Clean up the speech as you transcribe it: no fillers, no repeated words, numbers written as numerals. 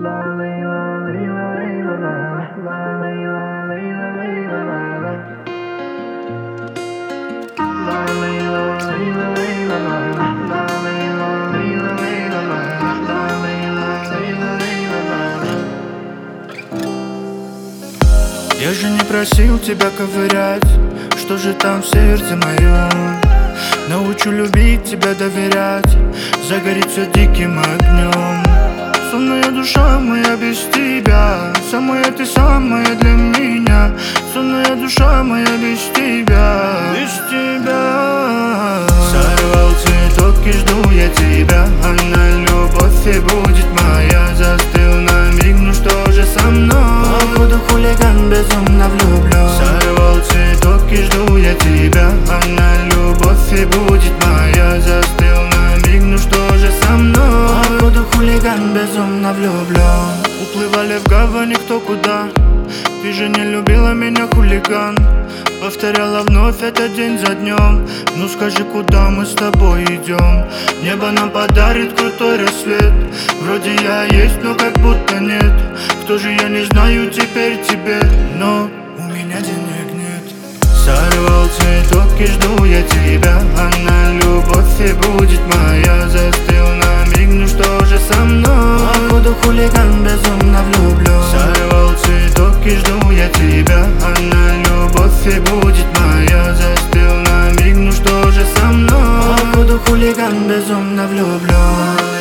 Я же не просил тебя ковырять, что же там в сердце моем. Научу любить тебя, доверять, загорит все диким огнем. Сонная душа моя без тебя, самая ты самая для меня. Сонная душа моя без тебя, без тебя. Сорвал цветок и жду я тебя, она любовь и будет моя. Застыл на миг, ну что же со мной? Походу хулиган безумно влюблен. Сорвал цветок и жду я тебя, она любовь и будет моя. Застыл на миг, ну что же со мной? Походу хулиган безумно влюблен. Уплывали в гавани кто куда, ты же не любила меня, хулиган. Повторяла вновь это день за днем. Ну скажи, куда мы с тобой идем? Небо нам подарит крутой рассвет. Вроде я есть, но как будто нет. Кто же я, не знаю теперь тебе, но у меня денег нет. Сорвал цветок и жду я тебя, она любовь и будет моя. Застыл на миг, ну что же со мной? Походу хулиган безумно влюблен. Сорвал цветок и жду я тебя, она любовь и будет моя. Застыл на миг, ну что же со мной? Походу хулиган безумно влюблен.